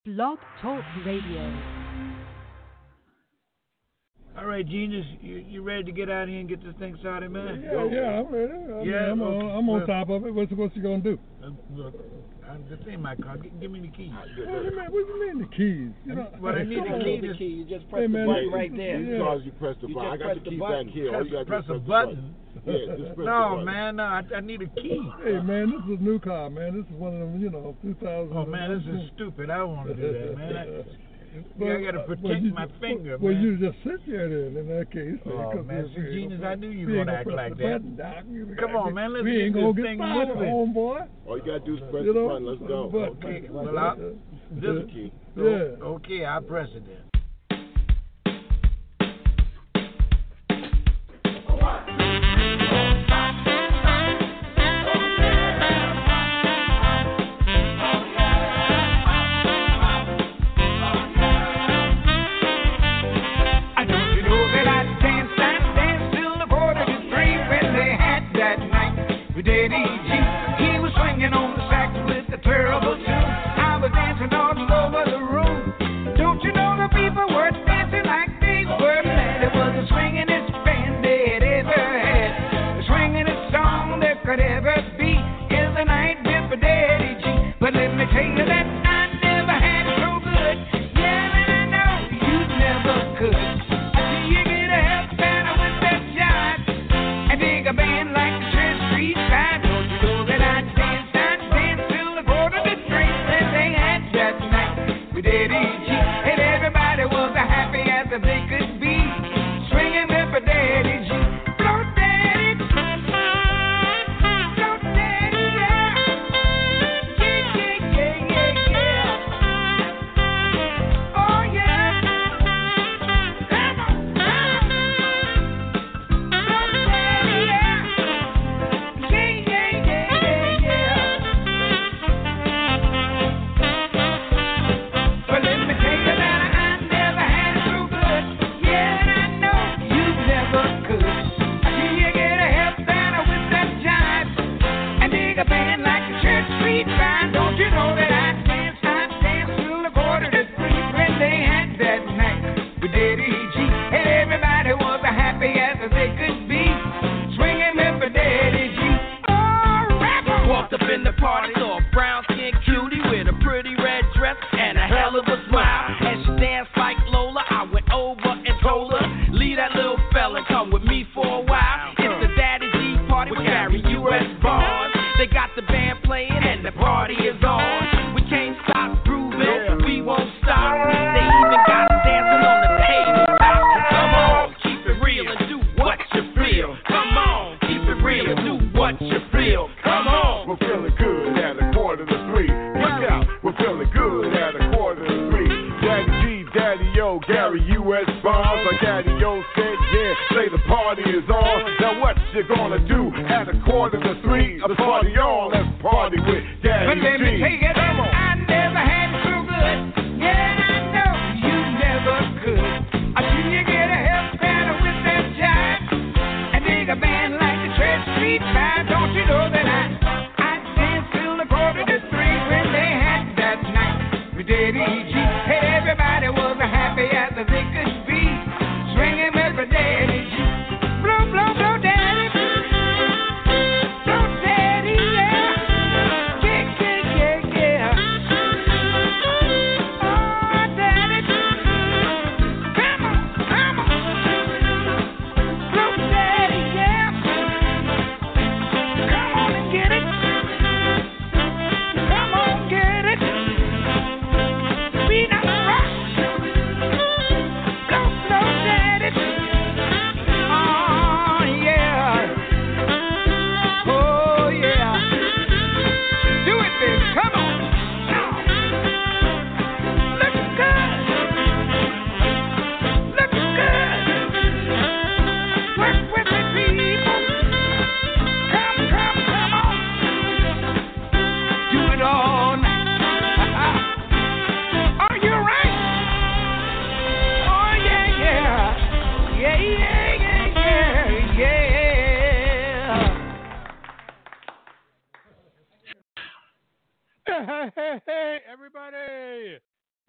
Blog Talk Radio. All right, Genius, you ready to get out here and get this thing started, man? Yeah, I'm ready. I'm on top of it. What's you gonna do? Look, this ain't my car. Give me the keys. Man, what do you mean the keys? But I need the key. You just press the button right there. Because you press the button. I got the key back here. All you got to press do a is button. Yeah, just press No, the button. man, no. I need a key. Hey, man, this is a new car, man. This is one of them, 2000. Oh, man, this is stupid. I don't want to do that, man. I got to protect my finger, well, man. you just sit there then, in that case. Oh, man, Genius, I knew you were going to act like that. Button, Doc. Come on, man, let's we ain't get gonna this get thing started, moving. homeboy. All you got to do is press the button. Let's go. Okay, well, this key. Yeah. Okay, I'll press it then. Daddy G, he was swinging on the sax with a terrible tune. I was dancing all over the room. Don't you know the people were dancing like they were mad? It was the swingin'est band they had ever had. The swingin'est song there could ever be is the night with Daddy G. But let me tell you that I never had it so good. Yeah, and I know you never could. I see you get a help better with that jive and dig a band like the Church Street. Don't you know that I dance till the quarter to three that they had that night with Daddy G. And everybody was as happy as if they could be, swinging there for Daddy G. Blow Daddy, yeah. Yeah. Oh yeah. Come on. Blow Daddy, yeah. But let me tell you that I never had it so good. Yeah, and I know you never could. I see you get a help better with that jive and dig a band like the Church Street Band. Don't you know that I dance till the quarter to three when they had that night with Daddy G. And everybody was as happy as they could be, swinging me for Daddy G. Walked up in the party, saw a brown skinned cutie with a pretty red dress and a hell of a smile. And she danced like Lola. I went over and told her, leave that little fella, come with me for a while. It's the Daddy G party with Gary U.S. Barnes. They got the band playing and the party is on. We can't stop grooving, we won't stop. They even got us dancing on the table top. Come on, keep it real and do what you feel. Come on, keep it real and do what you feel. Come on. We're feeling good at a quarter to three. Look out, we're feeling good at a quarter to three. Daddy G, Daddy O, Gary U.S. Bonds. Like Daddy O said, yeah, say the party is on. Now what you gonna do at a quarter to three? A party on, let's party with Daddy But let me G. tell you that I never had it so good. Yeah, and I know you never could. I see you get a help better with that jive and dig a band like the Church Street Band. Don't you know that I danced till the quarter to three when they had that night with Daddy G. And everybody was as happy as they could be, swinging me for Daddy G. Blow, blow, blow, Daddy. Blow, Daddy, yeah. Yeah. Oh, Daddy. Come on. Blow, Daddy, yeah. Come on and get it. Come on, get it. We not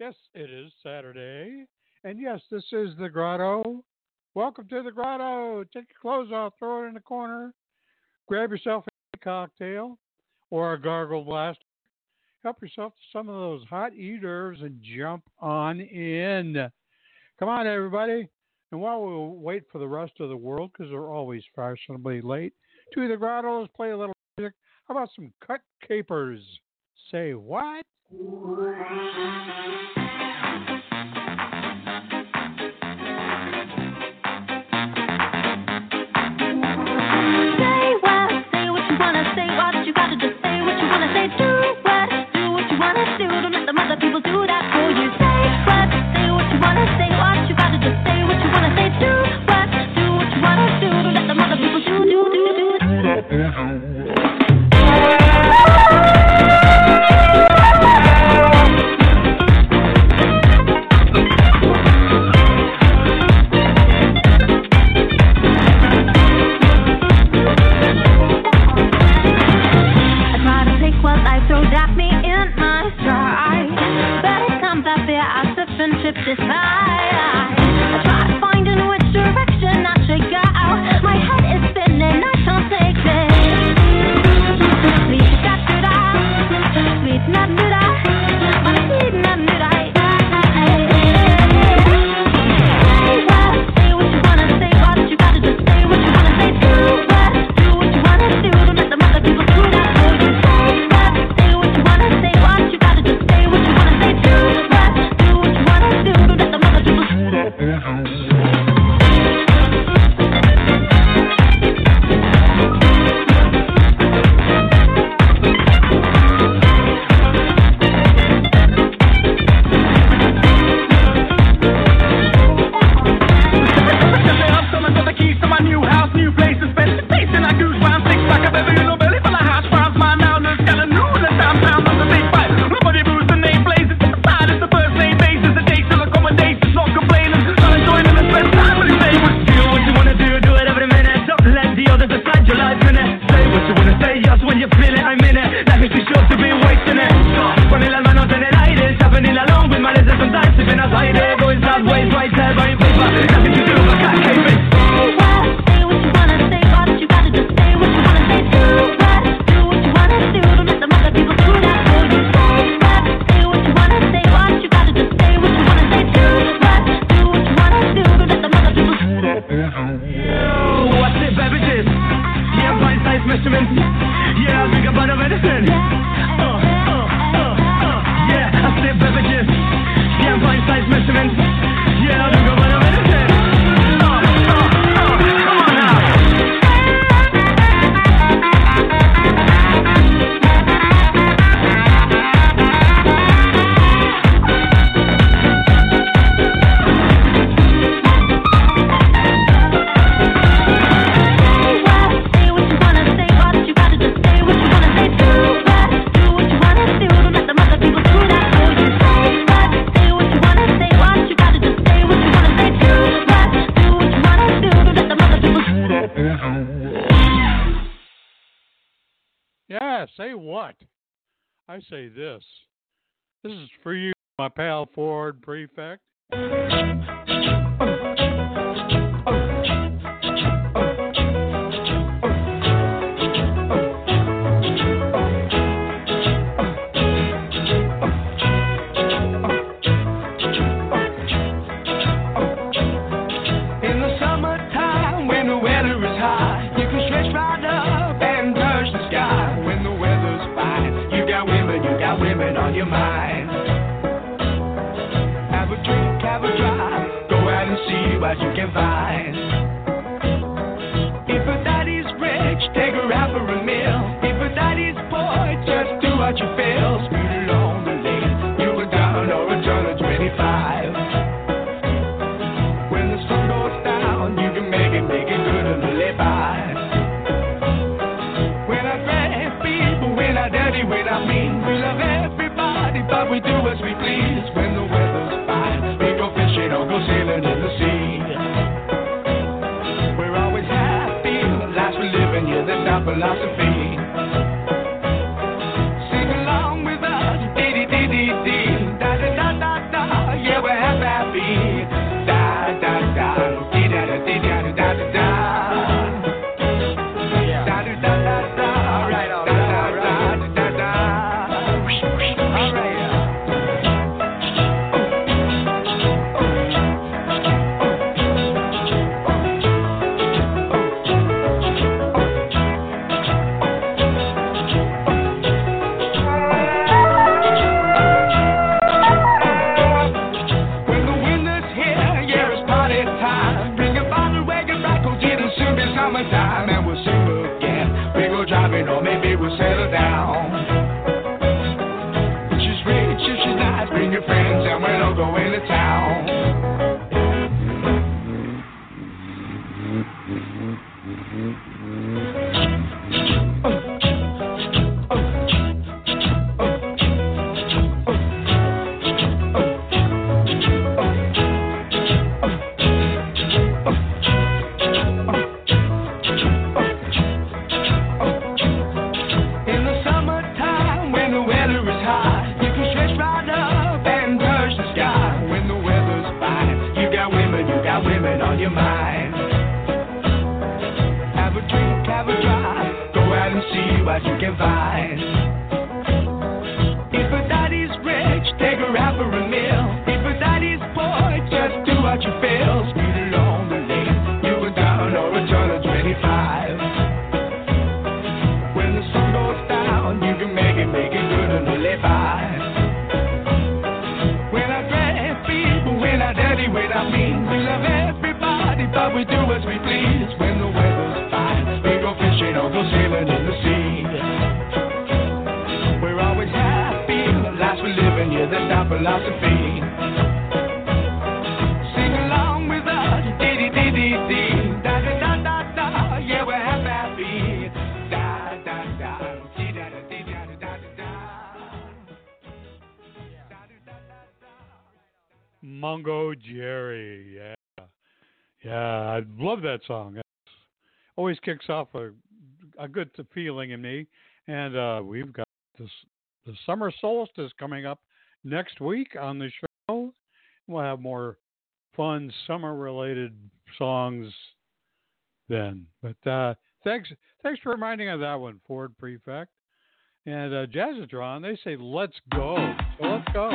Yes, it is Saturday. And yes, this is the Grotto. Welcome to the Grotto. Take your clothes off, throw it in the corner. Grab yourself a cocktail or a gargle blaster. Help yourself to some of those hot hors d'oeuvres and jump on in. Come on, everybody. And while we wait for the rest of the world, because they're always fashionably late, to the Grotto, let's play a little music. How about some Cut Capers? Say what? I say this. This is for you, my pal Ford Prefect. Women on your mind. Have a drink, have a drive. Go out and see what you can find. If a daddy's rich, take her out for a meal. If a daddy's poor, just do what you feel. Speed along the lane, you go down or a turn of 25. When the sun goes down, you can make it good and live by. When I drag people, when I dirty, when I mean, we love everybody, but we do as we please. When the weather's fine, we go fishing or go sailing in the sea. we do as we please. When the weather's fine, we go fishing or go sailing in the sea. We're always happy, the lives we live in, yeah, that's our philosophy. Sing along with us, dee-dee-dee-dee-dee, da-da-da-da-da, yeah, we're happy, da-da-da, dee-da-da-dee-da-da-da-da. Mungo Jerry, yeah. Yeah, I love that song. It always kicks off a good feeling in me. And we've got the summer solstice coming up next week on the show. We'll have more fun summer-related songs then. But thanks for reminding of that one, Ford Prefect. And Jazzatron, they say, let's go. So let's go.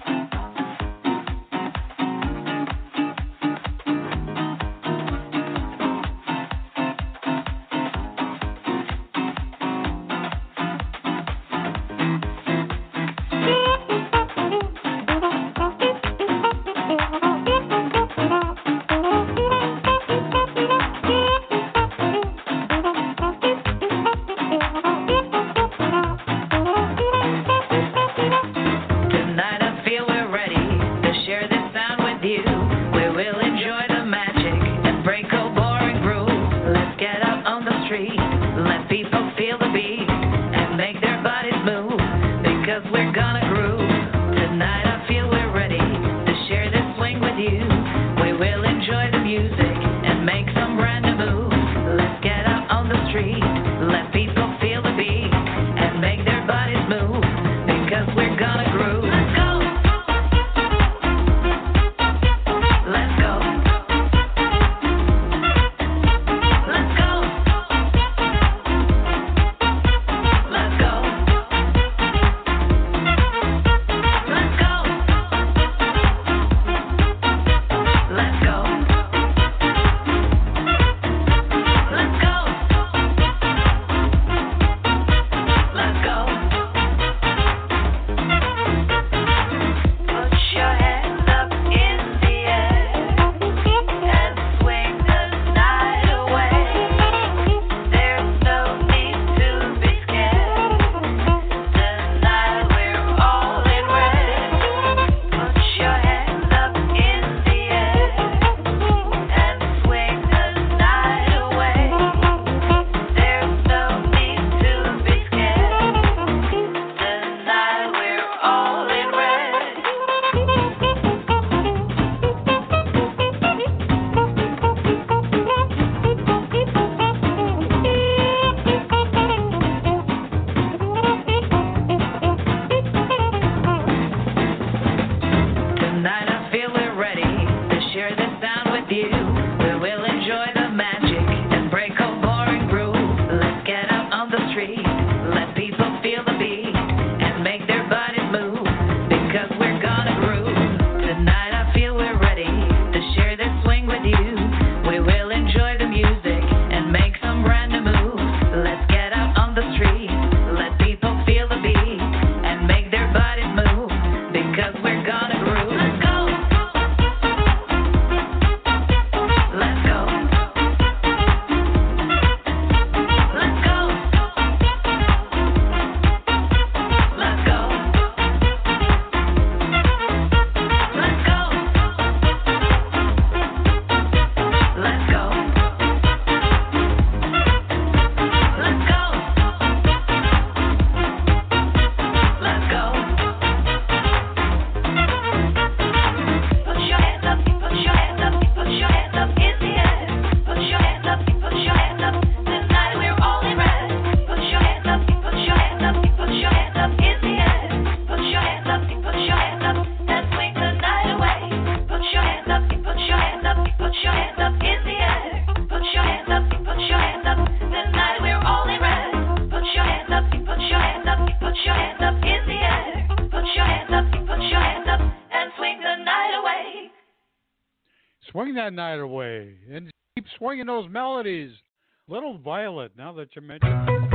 Swing that night away and keep swinging those melodies. Little Violet, now that you mention it.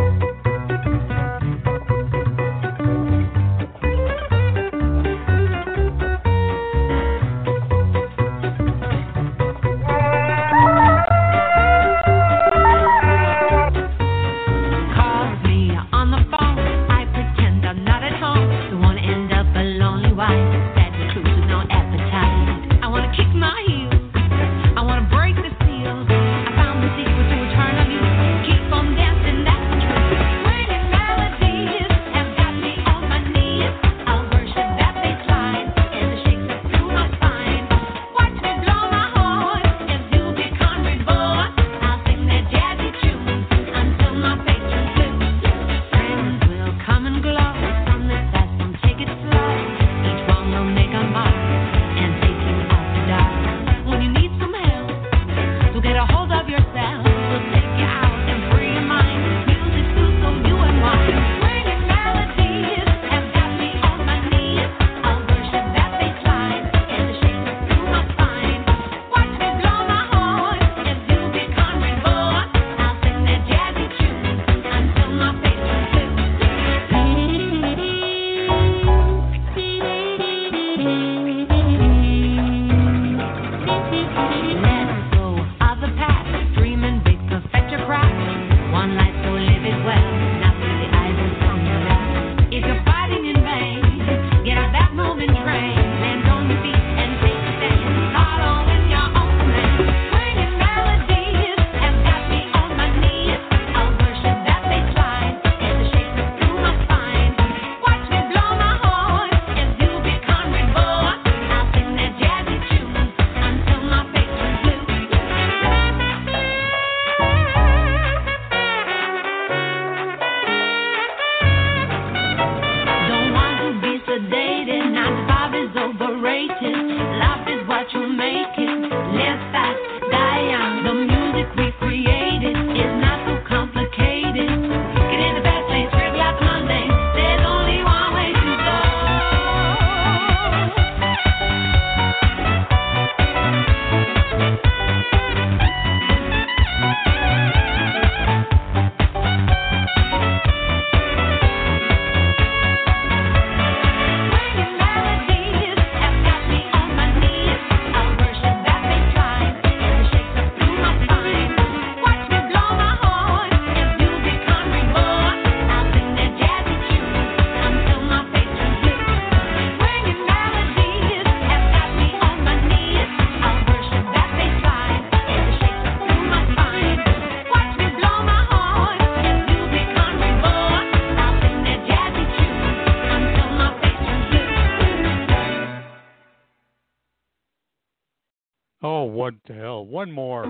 Oh, what the hell? One more.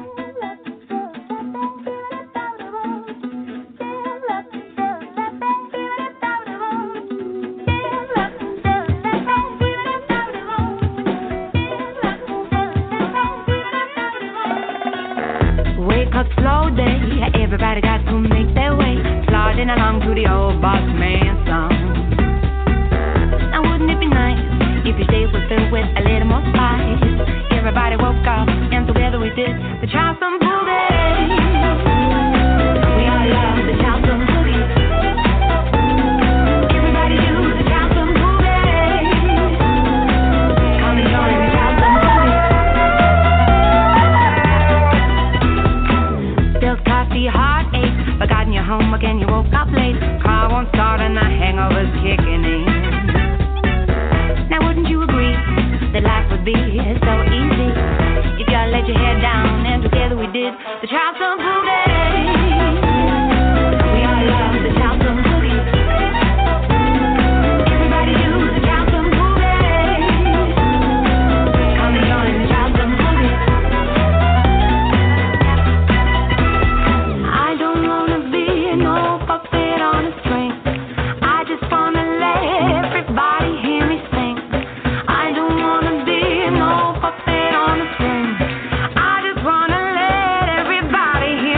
Wake up slow day, everybody got to make their way, plodding along to the old boss man song. Now wouldn't it be nice if your day was filled with a little more spice? Everybody woke up and together we did the Charleston Boogie. We all love the Charleston Boogie. Everybody do the Charleston Boogie. Come and join the Charleston Boogie. Spilled coffee, heartache, forgotten your homework and you woke up late. Car won't start and the hangover's kicking in. Now wouldn't you agree that life would be so easy if y'all let your head down and together we did the Charleston Boogie. We all love the Charleston Boogie. Everybody do the Charleston Boogie. Come and join the Charleston Boogie. I don't wanna be no puppet on a string. I just wanna let everybody hear me sing. I don't wanna be no puppet on a string. I just wanna let everybody hear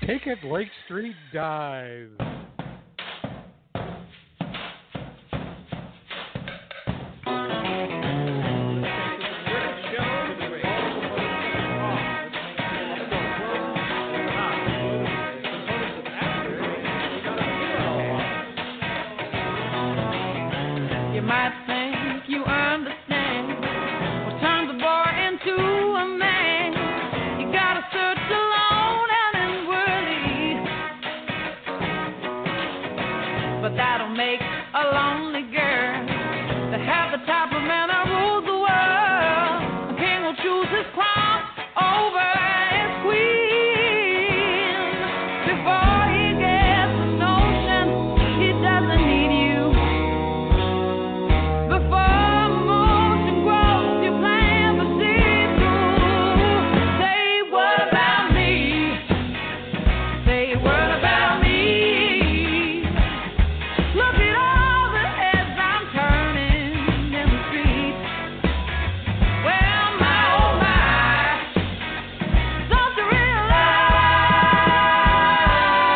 Take It Lake Street Dive. You might think you understand what turns a boy into a man. You gotta search alone and inwardly, but that'll make a lonely girl to have the type of man that rules the world. A king will choose his crown over his queen before he gets the notion he doesn't need you. Before motion grows, you plan to see through. Say what about me? Say what about me? Look at all the heads I'm turning in the street. Well, my oh my, don't you realize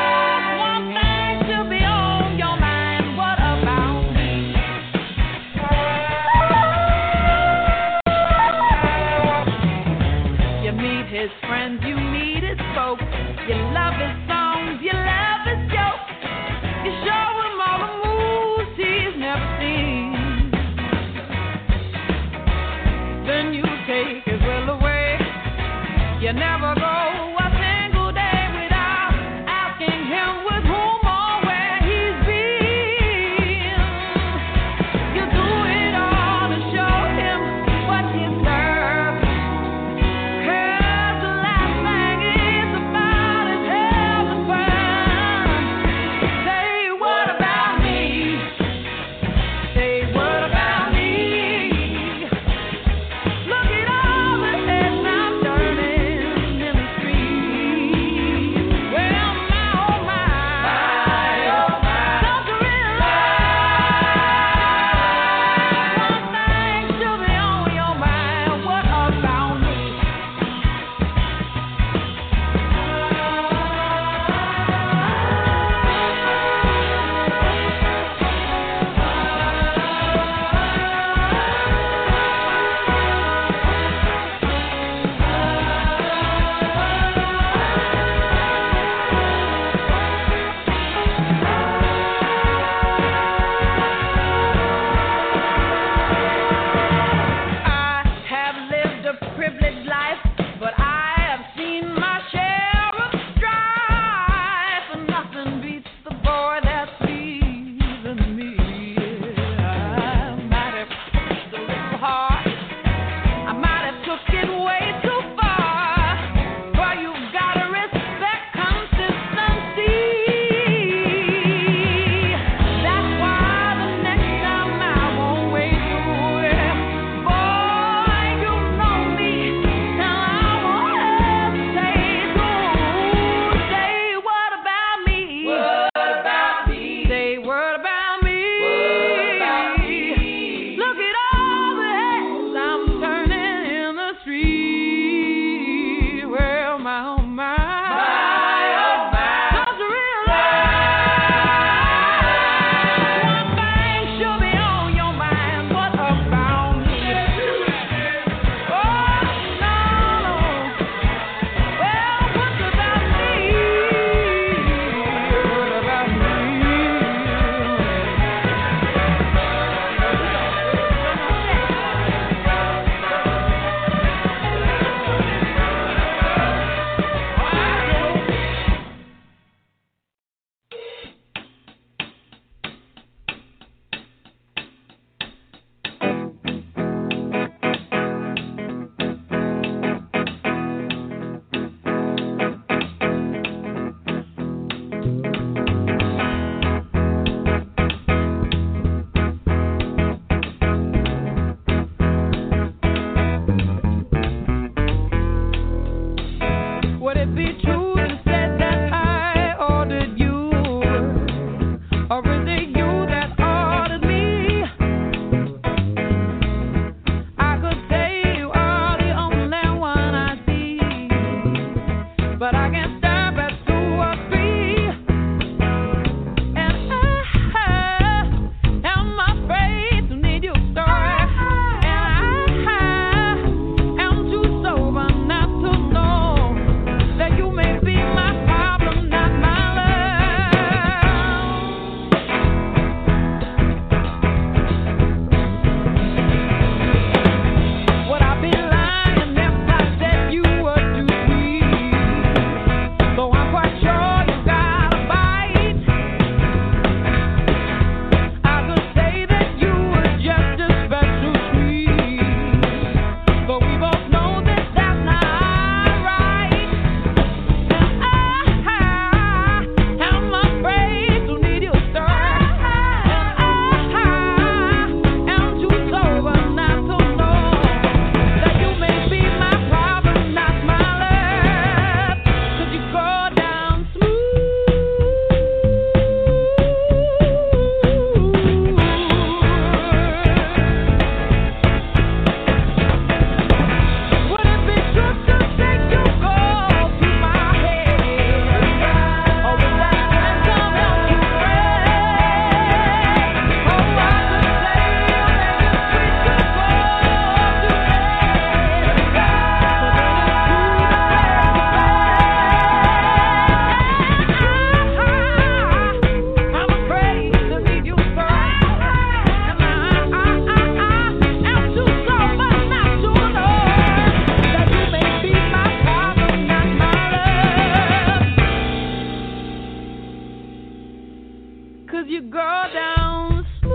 'cause you go down smooth.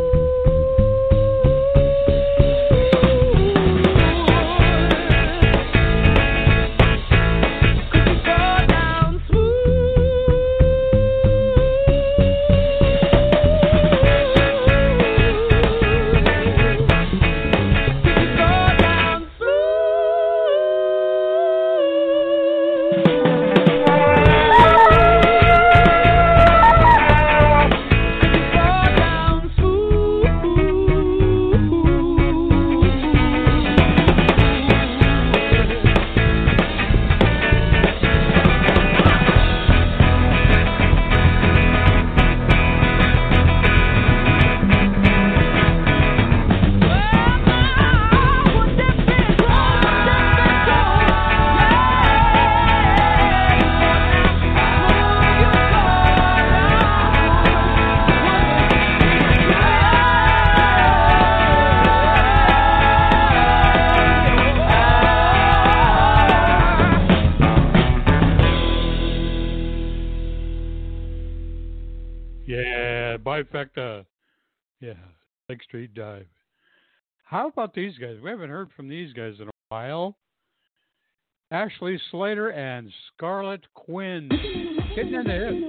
Bifecta. Yeah, Lake Street Dive. How about these guys? We haven't heard from these guys in a while. Ashley Slater and Scarlet Quinn. Getting in the hip.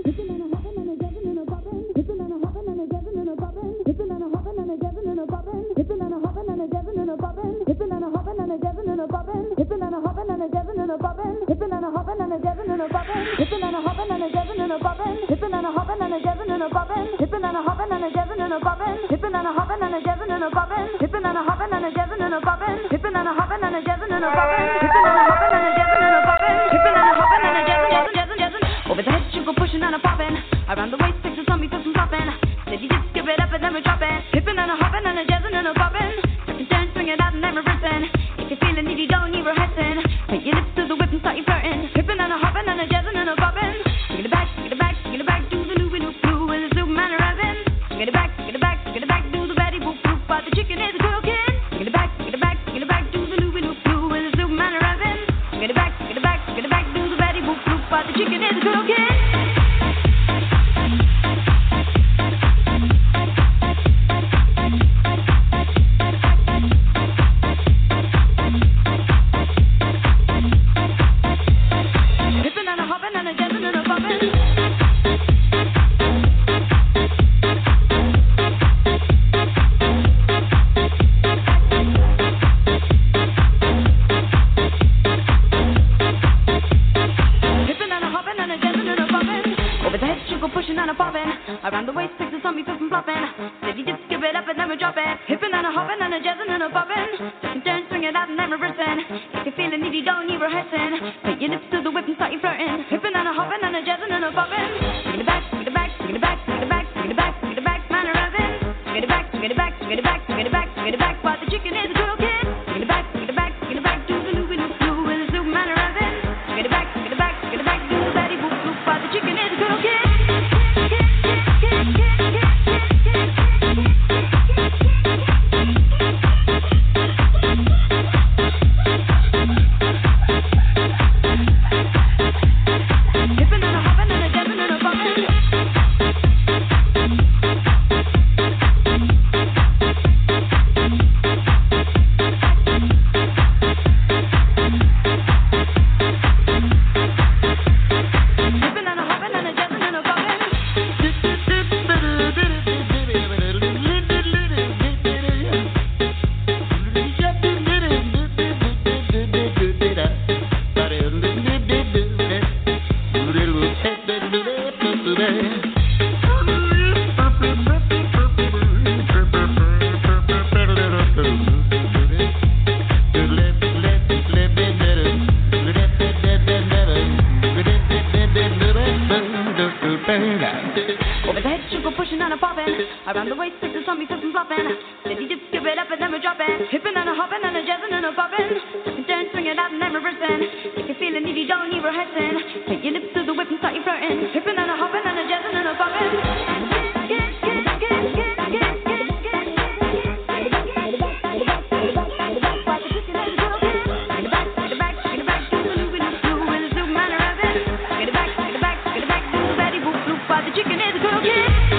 Over the head, you go pushing and a popping. Around the waist, pictures on me, put some popping. Said you just give it up and then we drop it. Hipping and a hopping and a jazzing and a popping. Second turn, swing it out and then reversing. If you're feeling needy, don't need rehearsing. Put your lips to the whip and start you flirting. Hipping and a hopping and a jazzing and a popping. Take it back, take it back, take it back, do the loopy loop blue with the Superman rising. Take it back, take it back, take it back, do the Betty Boop Boop while the chicken is cooking. Take it back, take it back, take it back, do the loopy loop blue with the Superman rising. Take it back, take it back, take it back, do the Betty Boop Boop while the chicken is cooking. Around the waist, pictures on me, flip and flopping. Steady dip, skip it up and then we drop it. Hipping and a hopping and a jazzing and a popping. Second turn, swing it out and then reversing. If you're feeling needy, don't need rehearsing. Put your lips to the whip and start you flirting. Hipping and a hopping and a jazzing and a popping. Take it back, take it back, take it back, take it back, take it back, take it back, man rising. Take it back, take it back, take it back, take it back, take it back, while the chicken is cooking. Take it back, take it back, take it back, do the loopy loop blue with the Superman rising. Take it back, take it back, take it back, do the Betty Boop Boop while the chicken is cooking. Over the head, you go pushing and a popping. Around the waist, pictures on me, flip and flopping. Steady dip, skip it up and then we drop it. Hipping and a hopping and a jazzing and a popping. Second turn, swing it out and then reversing. If you're feeling needy, don't need rehearsing. Put your lips to the whip and start you flirting. Hipping and a hopping and a jazzing and a popping. Chicken is cooking.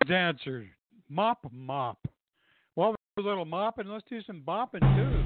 answer. Mop. Well, a little mopping. Let's do some bopping, too.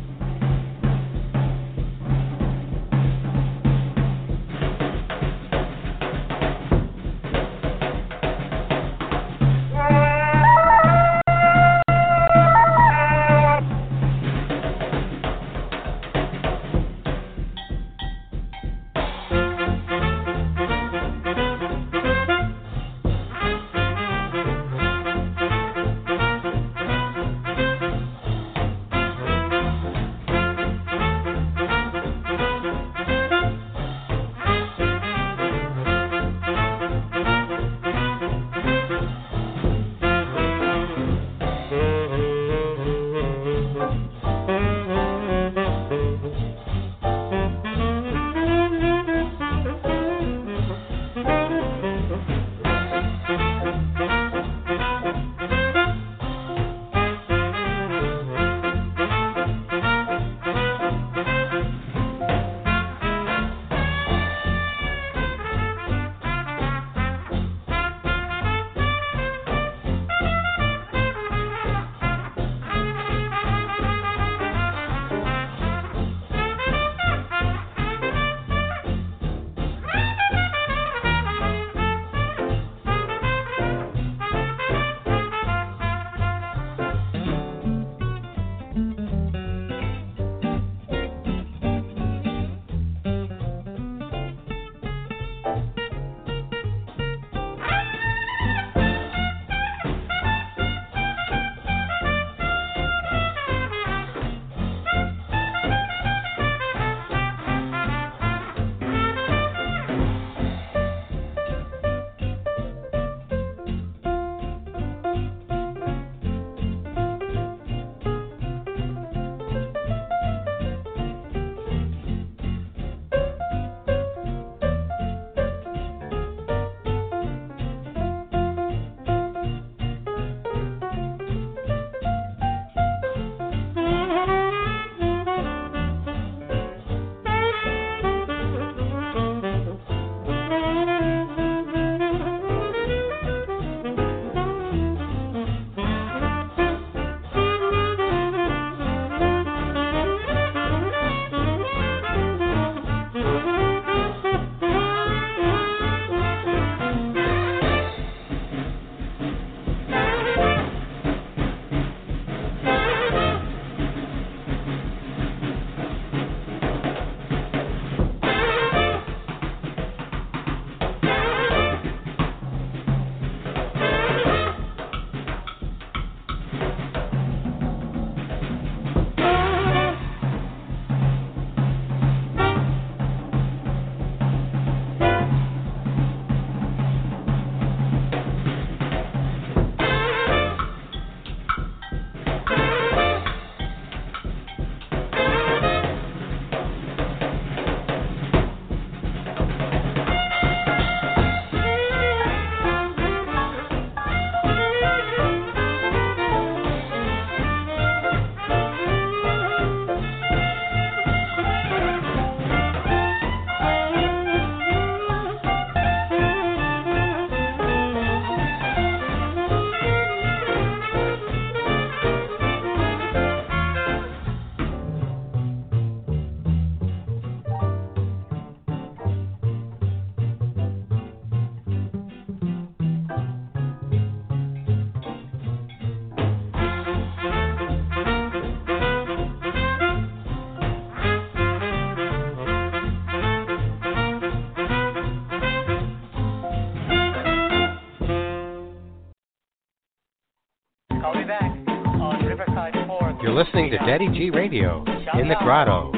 You're listening to Daddy G Radio in the Grotto.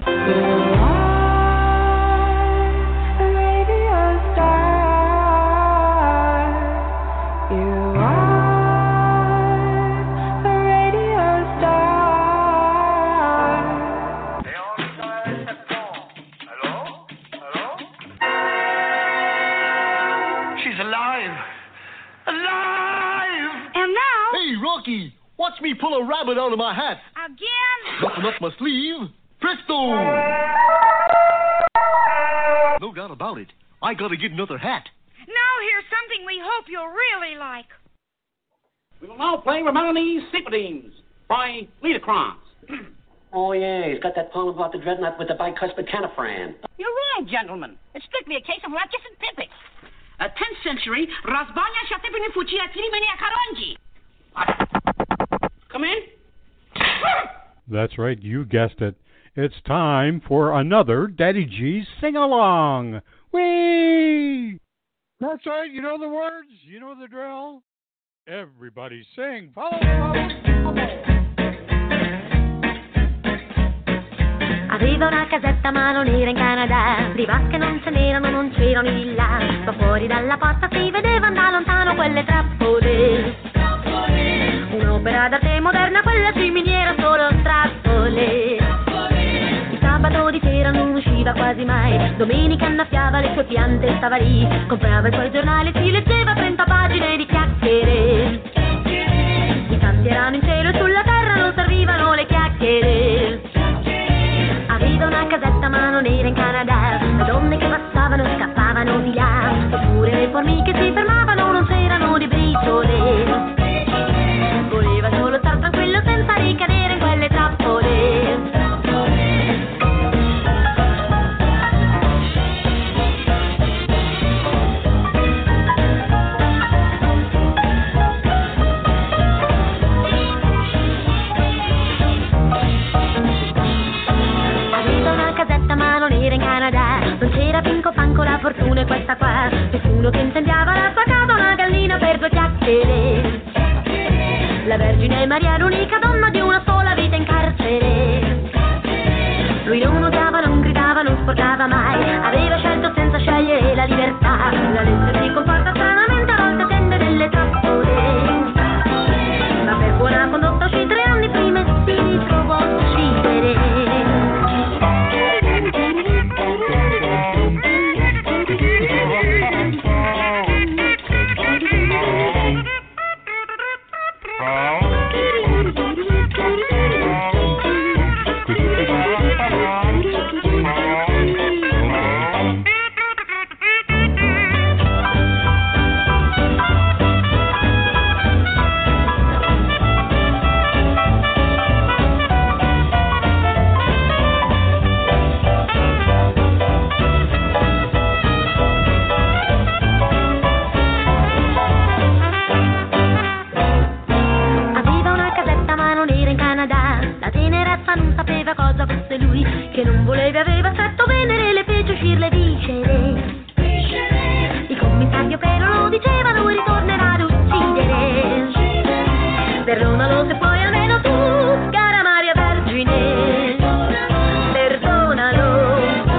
Watch me pull a rabbit out of my hat. Again? Open up my sleeve. Presto! No doubt about it. I gotta get another hat. Now here's something we hope you'll really like. We will now play Romani's Cyclodemes by Liederkranz. Oh, yeah, he's got that poem about the dreadnought with the bicuspid canifran. You're wrong, gentlemen. It's strictly a case of Ratchis and Pippet. A 10th century Razbanya Shatipini Fuchia Tirimenia Karonji. Come in. That's right, you guessed it. It's time for another Daddy G's sing-along. Whee! That's right, you know the words, you know the drill. Everybody sing. Follow. Aveva una casetta ma non era in Canada, di vasche non ce n'erano, non c'erano di là, ma fuori dalla porta si vedevano da lontano quelle trappole. Un'opera d'arte moderna, quella ciminiera solo trappole. Il sabato di sera non usciva quasi mai, domenica annaffiava le sue piante, stava lì, comprava i suoi giornali, si leggeva 30 pagine di chiacchiere. I sassi erano in cielo e sulla terra non servivano le chiacchiere. Aveva una casetta ma non era in Canada, le donne che passavano scappavano di là, eppure le formiche si fermavano, non c'erano di briciole. Voleva solo star tranquillo senza ricadere in quelle trappole. Non c'era Pinco Panco, la fortuna è questa qua, nessuno che incendiava la sua casa, una gallina per 2 chiacchiere. La Vergine Maria è l'unica donna di una sola vita in carcere. Lui non odiava, non gridava, non sporcava mai, aveva scelto senza scegliere la libertà. La legge si comporta stranamente, a volte tende delle trappole, ma per buona condotta uscì 3 anni prima e si ritrovò a uccidere. Non sapeva cosa fosse lui, che non voleva, aveva stretto Venere, le fece uscire le viscere. Il commissario però lo diceva, lui ritornerà ad uccidere. Perdonalo se puoi almeno tu, cara Maria Vergine, perdonalo.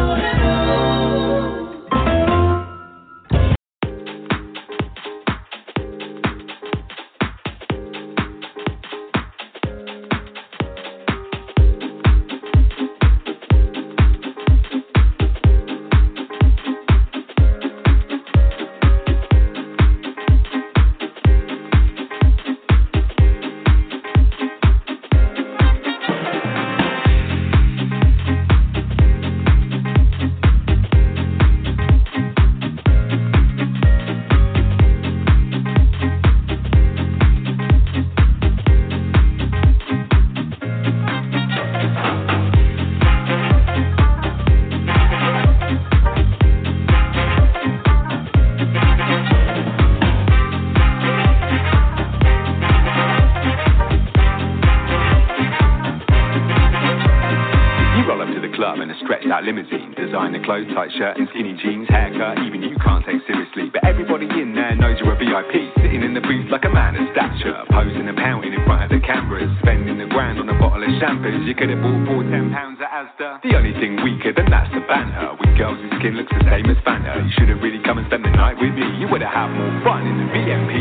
Limousine, designer clothes, tight shirt and skinny jeans, haircut, even you can't take seriously. But everybody in there knows you're a VIP, sitting in the booth like a man of stature, posing and pouting in front of the cameras, spending the grand on a bottle of shampoos. You could have bought for £10 at Asda. The only thing weaker than that's the banter, with girls whose skin looks the same as Fanta. You should have really come and spend the night with me, you would have had more fun in the VMP.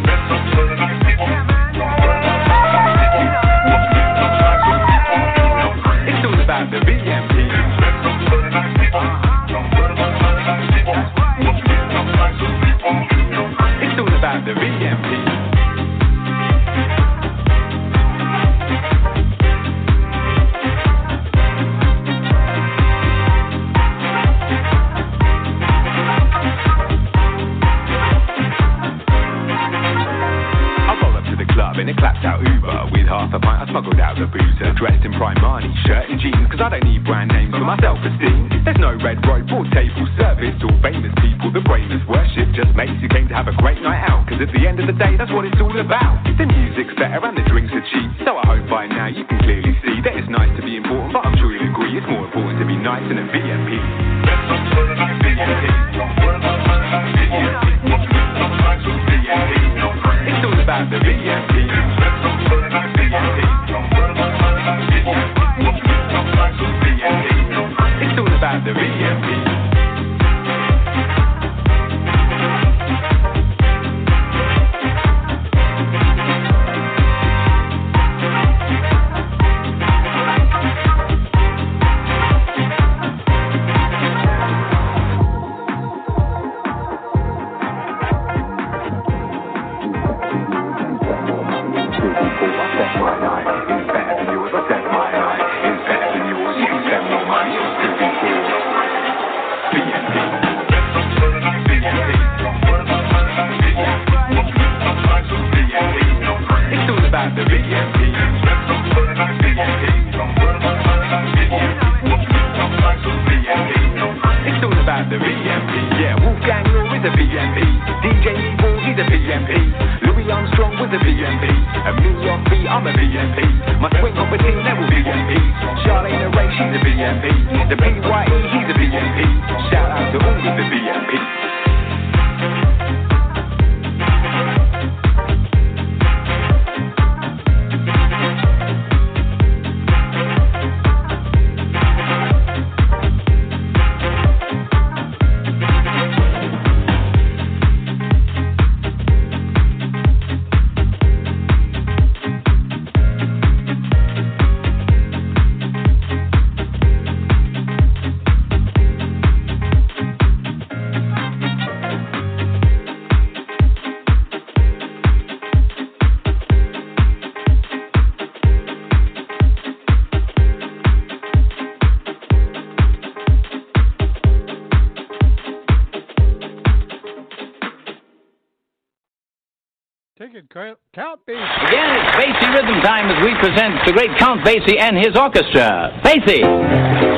It's all about the VMP. It's all about the VMP. clapped out Uber. With half a pint I smuggled out the boozer. Dressed in Primani, shirt and jeans, cause I don't need brand names for my self-esteem. There's no red rope or table service. All famous people, the brainless worship. Just mates who came to have a great night out. Cause at the end of the day, that's what it's all about. The music's better and the drinks are cheap. So I hope by now you can clearly see that it's nice to be important, but I'm sure you'll agree it's more important to be nice than a VIP. It's all about the VIP. It's all about the VIP. Count Basie. Again, it's Basie Rhythm Time as we present the great Count Basie and his orchestra. Basie.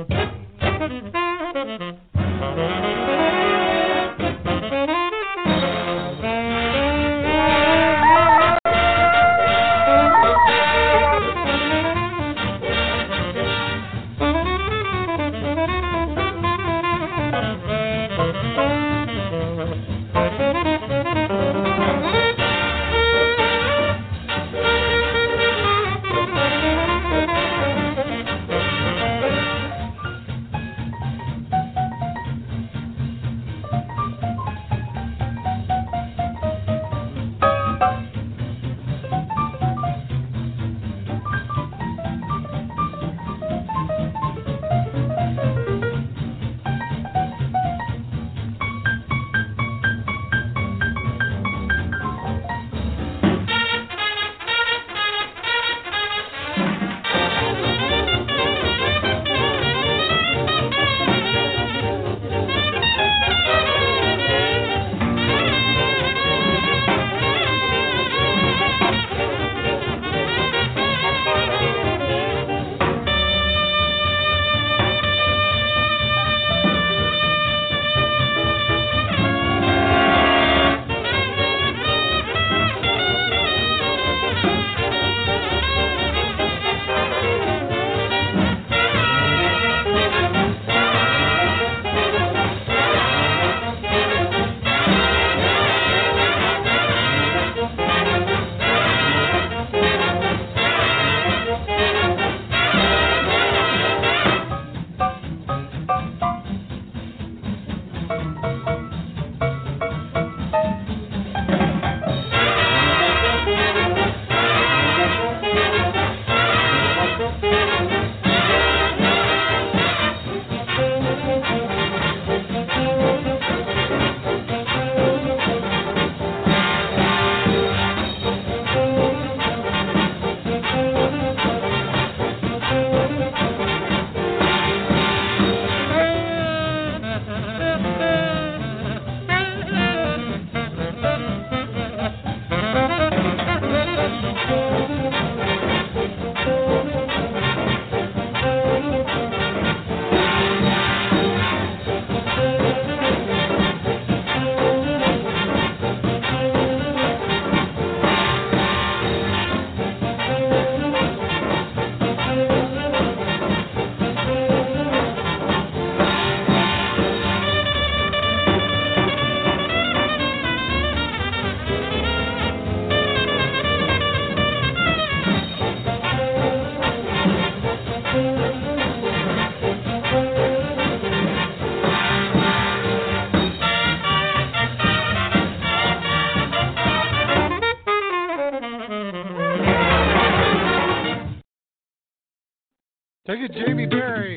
Take it, Jamie Berry.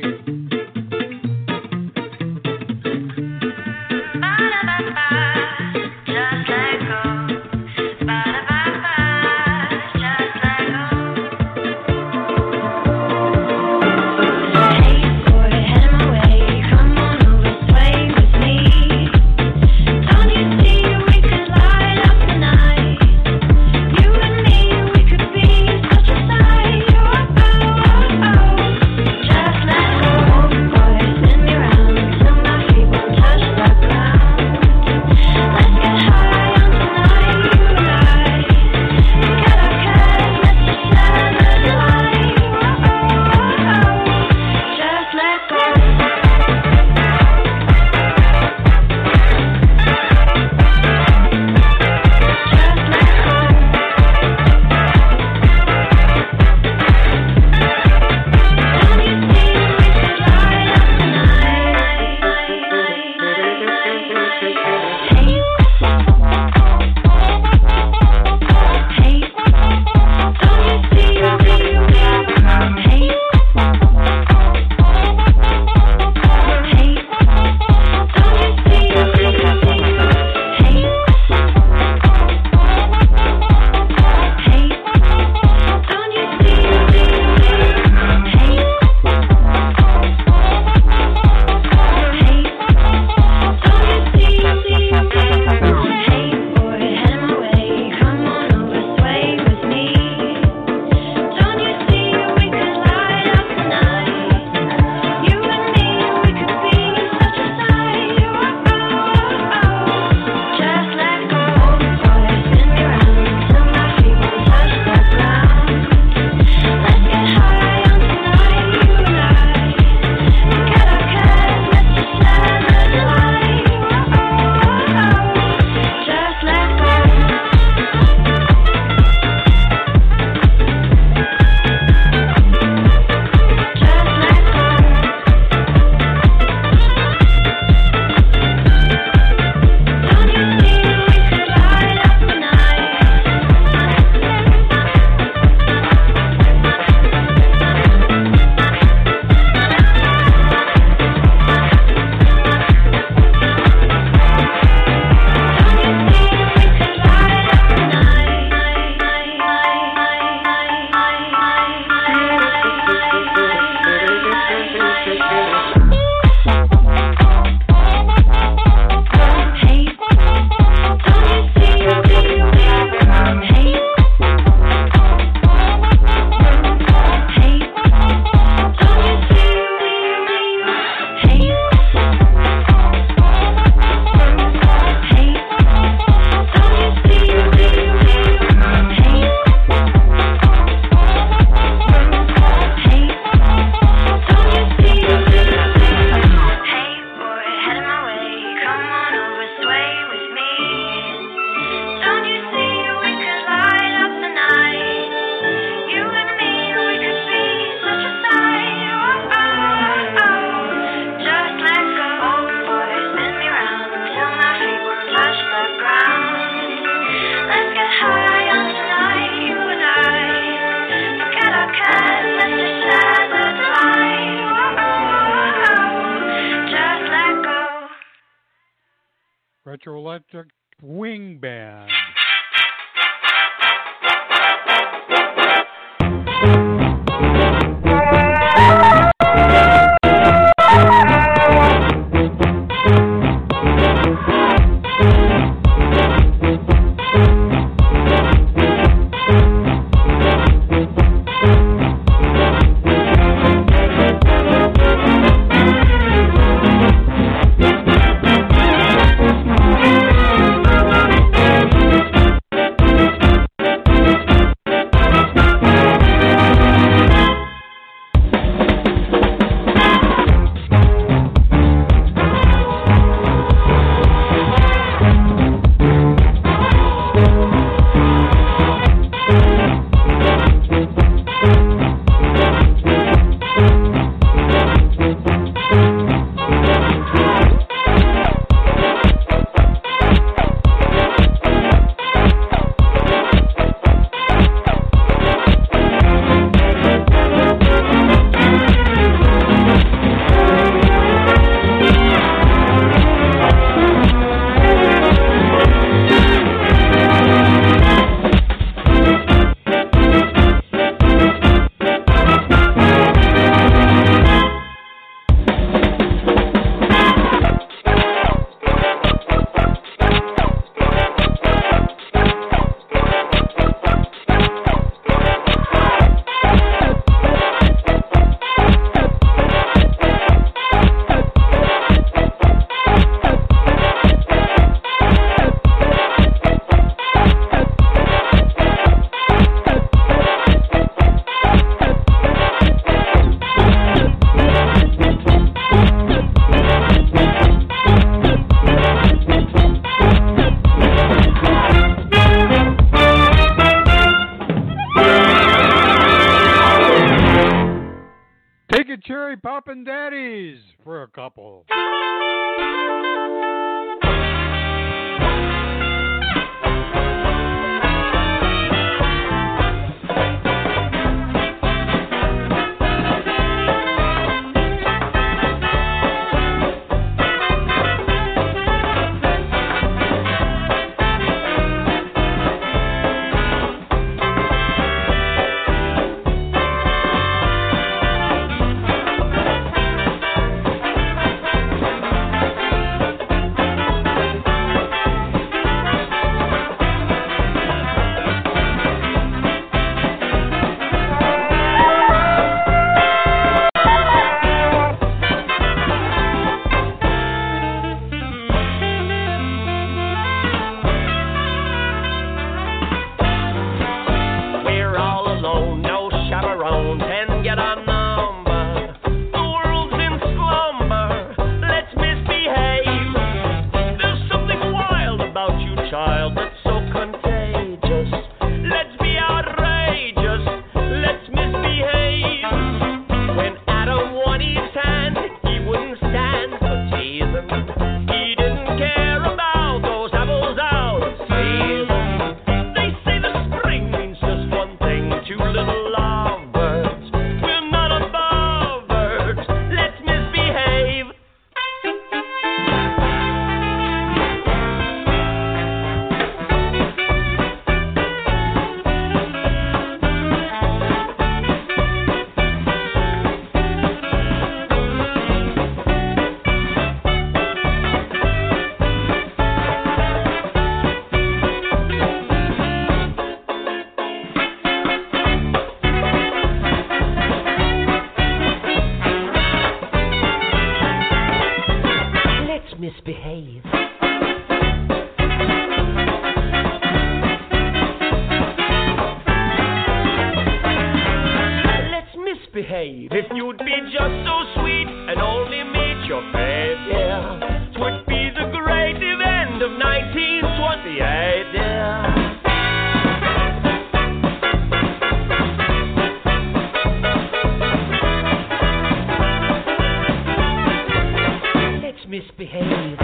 Just Retro Electric Wing Band. Cherry Poppin' Daddies for a couple. Misbehave. Let's misbehave. If you'd be just so sweet and only meet your fate, yeah, 'twould be the great event of 1928, yeah. Misbehave.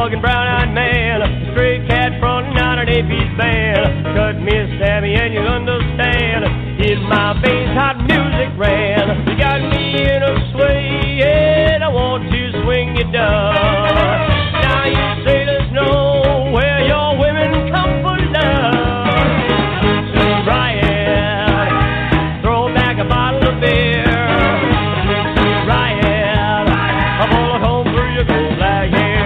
good-looking brown-eyed man, a stray cat from 98-piece band. Cut me a stabby and you understand. In my veins hot music ran. You got me in a sway and I want to swing you down. Now you say there's nowhere your women come for love. Riot, throw back a bottle of beer. Riot, I'm all home through your gold black hair.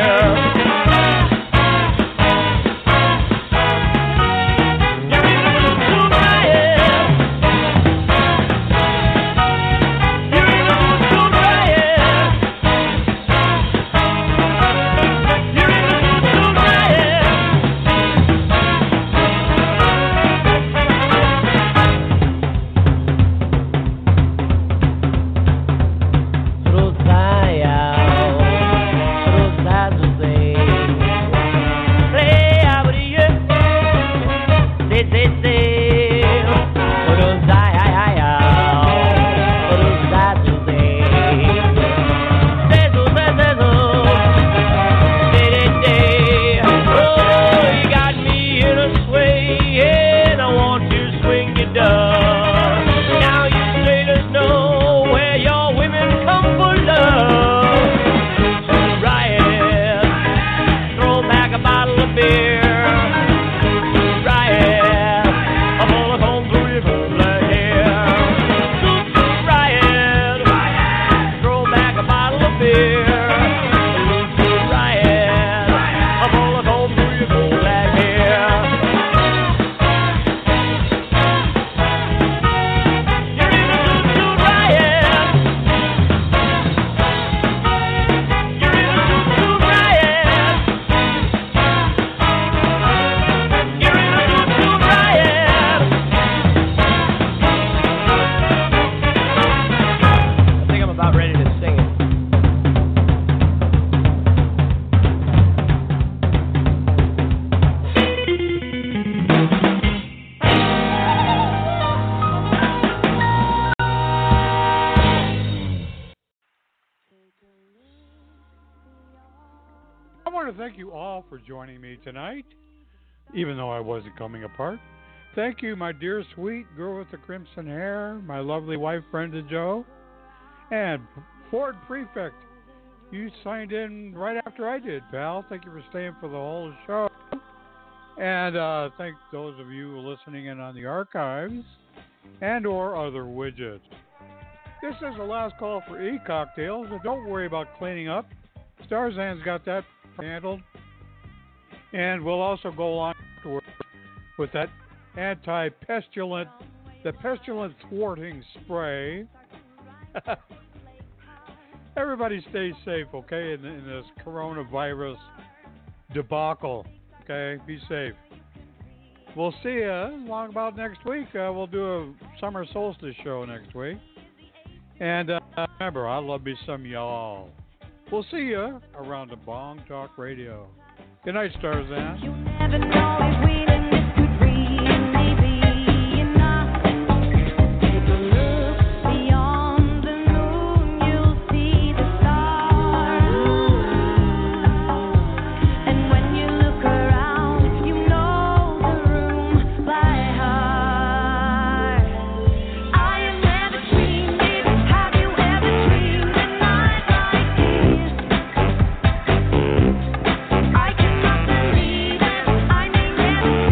Thank you all for joining me tonight, even though I wasn't coming apart. Thank you, my dear sweet girl with the crimson hair, my lovely wife, Brenda Jo, and Ford Prefect. You signed in right after I did, pal. Thank you for staying for the whole show. And thank those of you listening in on the archives and or other widgets. This is the last call for e-cocktails, so don't worry about cleaning up. Starzan's got that handled. And we'll also go on with that anti-pestilent, the pestilent thwarting spray. Everybody stay safe, okay, in this coronavirus debacle, okay? Be safe. We'll see you long about next week. We'll do a summer solstice show next week. And remember, I love me some y'all. We'll see you around the Bong Talk Radio. Good night, Starzan. You never know if willingness could really be enough. Take a look beyond the moon, you'll see the stars. And when you look around, you know the room by heart. I have never dreamed it. Have you ever dreamed a night like this? I cannot believe it. I may never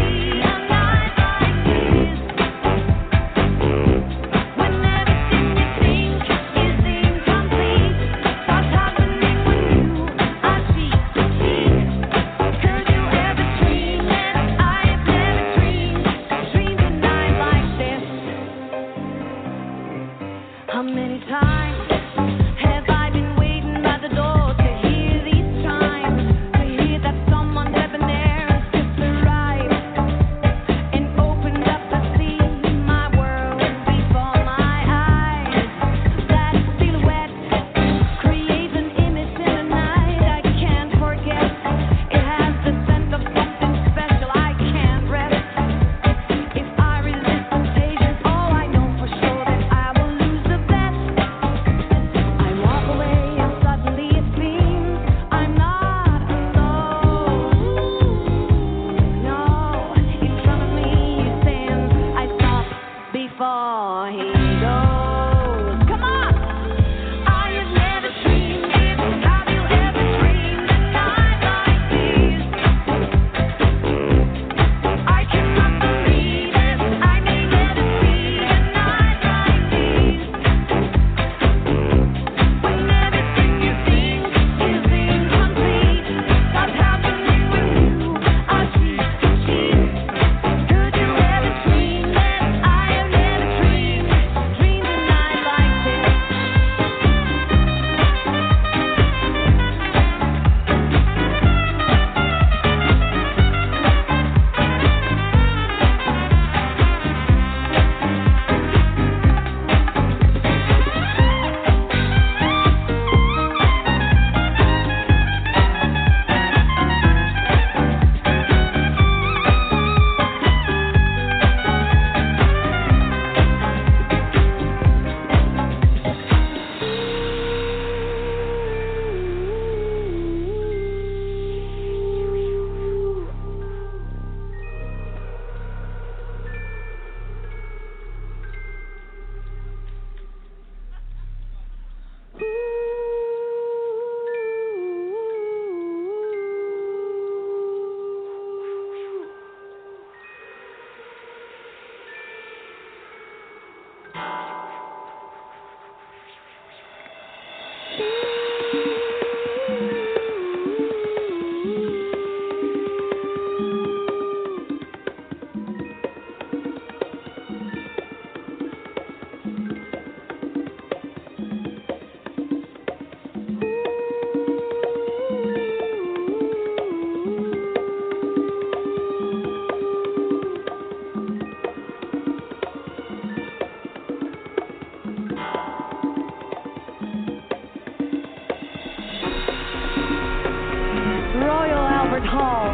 Hall.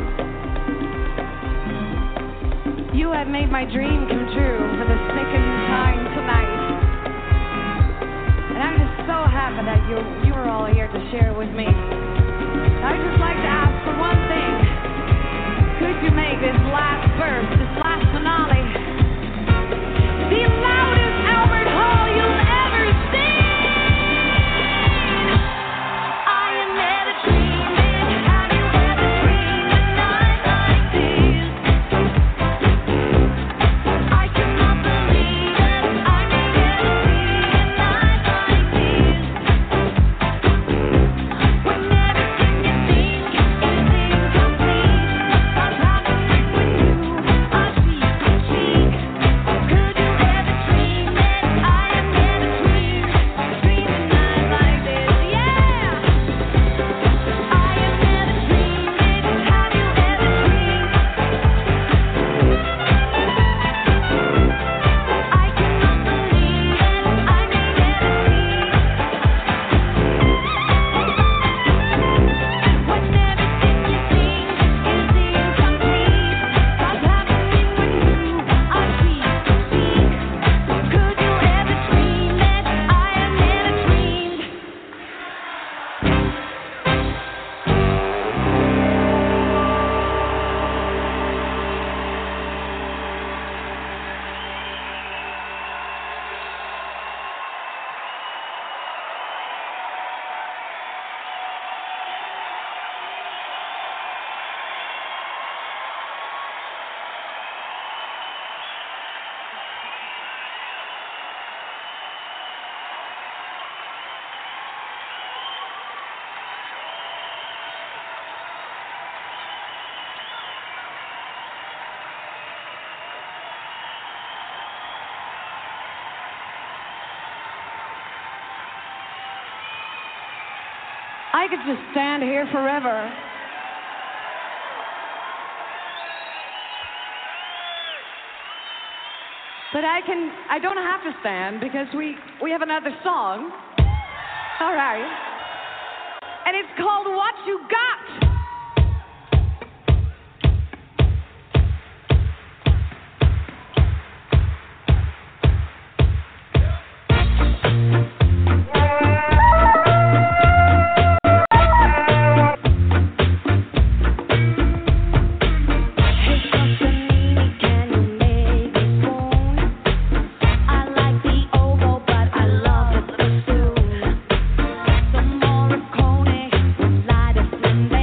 You have made my dream come true for the second time tonight. And I'm just so happy that you were all here to share with me. I'd just like to ask for one thing. Could you make this last verse, this last finale, the loudest Albert Hall you've ever seen? I am never dreaming. Have you ever dreamed a night like this? I cannot believe it. I may never see a night like this. When everything you think is incomplete, what's happening when you are cheek to cheek? Could you ever dream it? I have never dreamed a night like this. Yeah. I have never dreamed it. Have you ever dreamed? I cannot believe it. I may never see. When everything you think is incomplete, what's happening when you are cheek to cheek? Could you ever dream it? I have never dreamed. I could just stand here forever. But I don't have to stand because we have another song. All right. And it's called What You Got. Some more Coney, light a flame.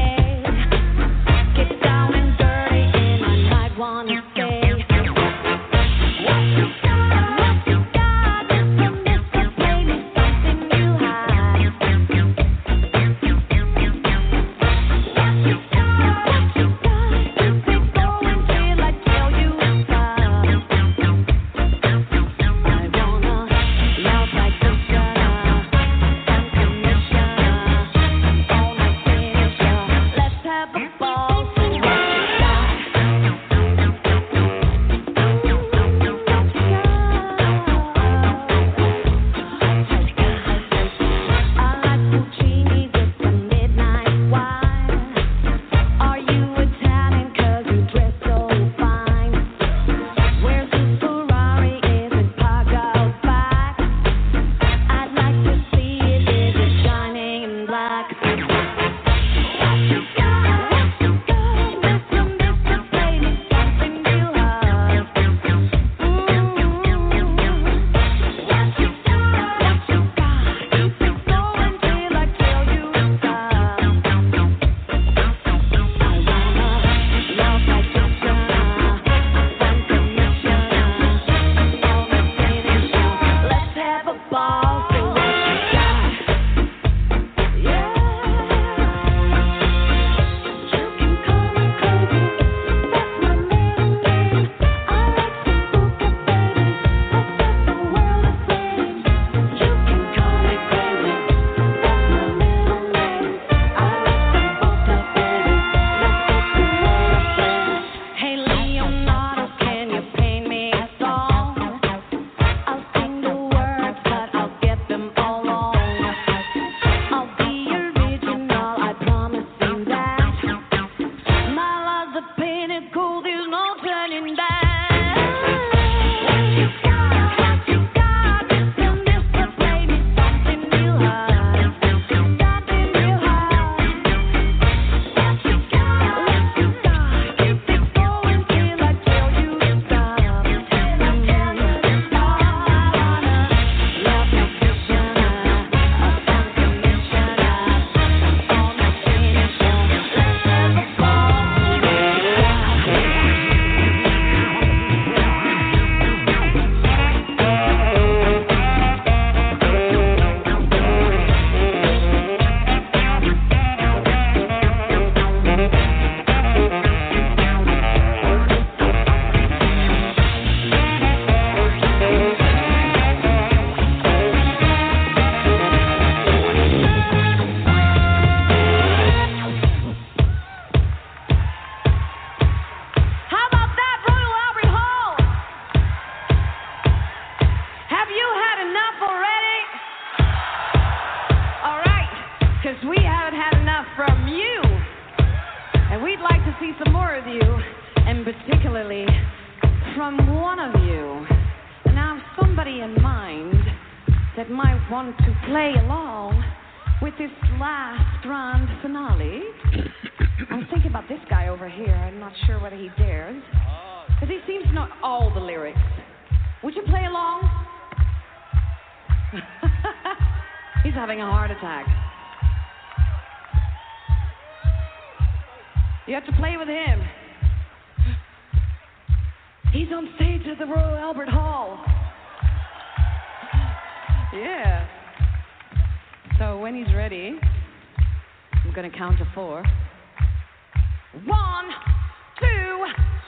Because we haven't had enough from you. And we'd like to see some more of you, and particularly from one of you. And I have somebody in mind that might want to play along with this last grand finale. I'm thinking about this guy over here. I'm not sure whether he dares. Because he seems to know all the lyrics. Would you play along? He's having a heart attack. You have to play with him. He's on stage at the Royal Albert Hall. Yeah. So when he's ready, I'm going to count to 4. 1, 2,